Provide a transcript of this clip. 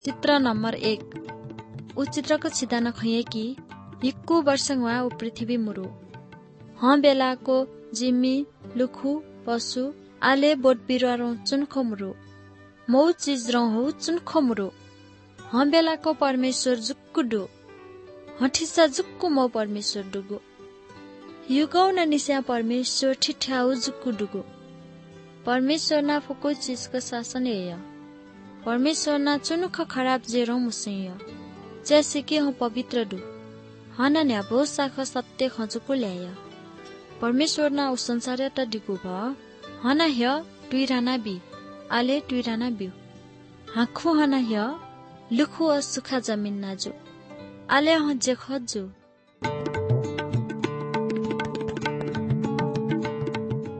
चित्र नम्बर 1 उ चित्रको छिदान खैए कि हिक्कु वर्षङ वा उ पृथ्वी मुरु हाँ बेलाको जिम्मी लुखु पशु आले बोट बिरुवा रौं चुनको मुरु मौ चिज रौं हो चुनको मुरु हाँ बेलाको परमेश्वर जुक्कु डु हठिसा जुक्कु मौ परमेश्वर डुगु युगौ न निस्या परमेश्वर ठिठ्याउ जुक्कु डुगु परमेश्वर ना फुको चिजको शासन एय परमेश्वर ना चुनुख खराब जेरो मुसैय जैसे कि हम पवित्र डु हना न्या बहुत साख सत्य खजुको ल्याय परमेश्वर ना उ संसार त डिगु भ हना ह्य टुइराना बि आले टुइराना बिउ हाखु हना ह्य लुखु सुखा जमिन नाजु आले ह जे खजु